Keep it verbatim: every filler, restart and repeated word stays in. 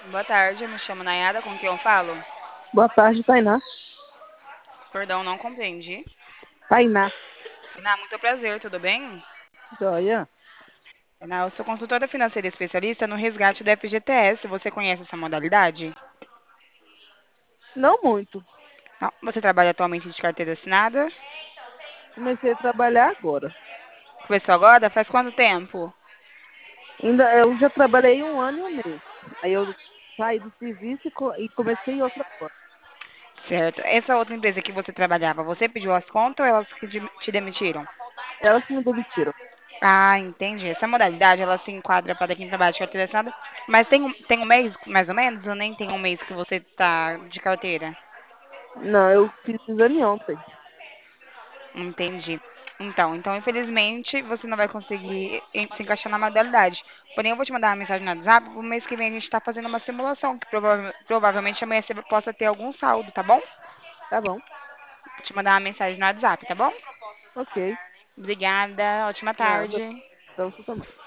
Boa tarde, me chamo Nayara, com quem eu falo? Boa tarde, Tainá. Perdão, não compreendi. Tainá, Tainá, muito prazer, tudo bem? joia? Tainá, eu sou consultora financeira especialista no resgate da F G T S. Você conhece essa modalidade? Não muito. Não. Você trabalha atualmente de carteira assinada? Comecei a trabalhar agora. Começou agora? Faz quanto tempo? Ainda, eu já trabalhei um ano e um mês. Aí eu saí do serviço e, co- e comecei outra coisa. Certo. Essa outra empresa que você trabalhava, você pediu as contas ou elas que de- te demitiram? Elas que me demitiram. Ah, entendi. Essa modalidade, ela se enquadra para quem trabalha de carteira assinada, mas tem um, tem um mês, mais ou menos, ou nem tem um mês que você tá de carteira? Não, eu fiz exame ontem. Entendi. Então, então, infelizmente, você não vai conseguir en- se encaixar na modalidade. Porém, eu vou te mandar uma mensagem no WhatsApp. O mês que vem a gente está fazendo uma simulação, que prova- provavelmente amanhã você possa ter algum saldo, tá bom? Tá bom. Vou te mandar uma mensagem no WhatsApp, tá bom? Ok. Obrigada, ótima Nada. tarde. Então, você também.